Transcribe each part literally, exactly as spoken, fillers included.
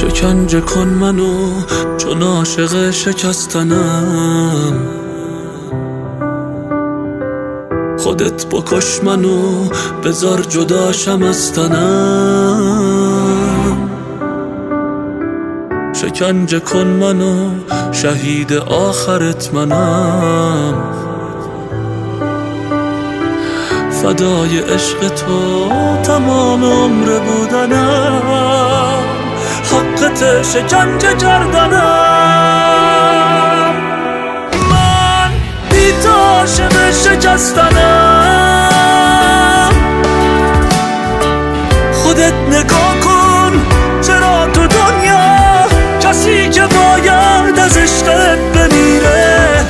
شکنجه کن منو چون عاشق شکستنم، خودت بکش منو بذار جداشم از تنم. شکنجه کن منو شهید آخرت منم، فدای عشق تو تمام عمر بودنم، حقت شکنجه کردنم. من بی تو عاشق شکستنم، خودت نگاه کن چرا تو دنیا کسی که باید از عشقت بمیره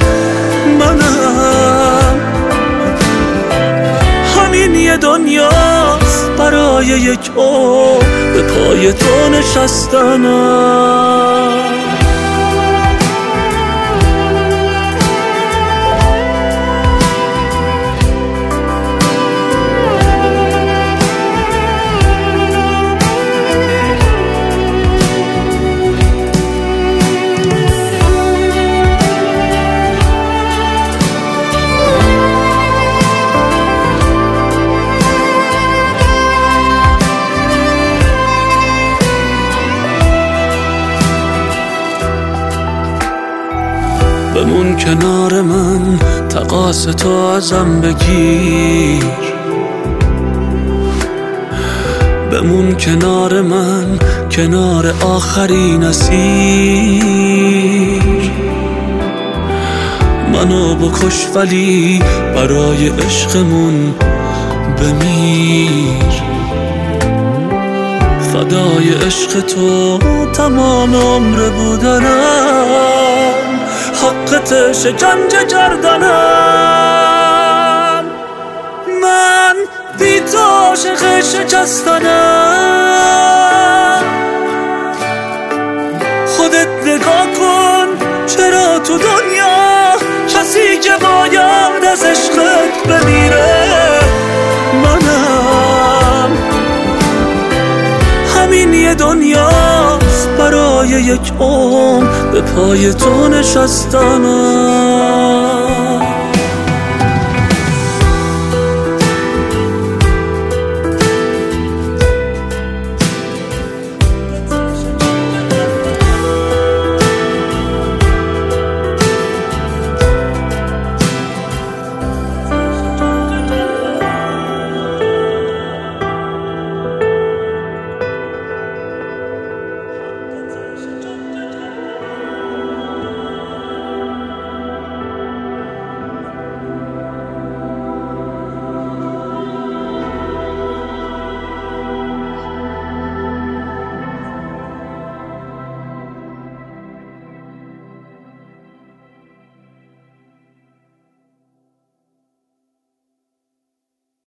منم. همین یه دنیاست برای یک عمر به پای تو نشستنم. بمون کنار من تقاص تو ازم بگیر، بمون کنار من کنار آخرین اسیر. منو بکش ولی برای عشقمون بمیر، فدای عشق تو تمام عمر بودنم، حقت شکنجه کردنم. من بی تو عاشق شکستنم، خودت نگاه کن چرا تو دنیا کسی که باید از عشقت بمیره منم. همین یه دنیاست برای یک عمر به پای تو نشستنم.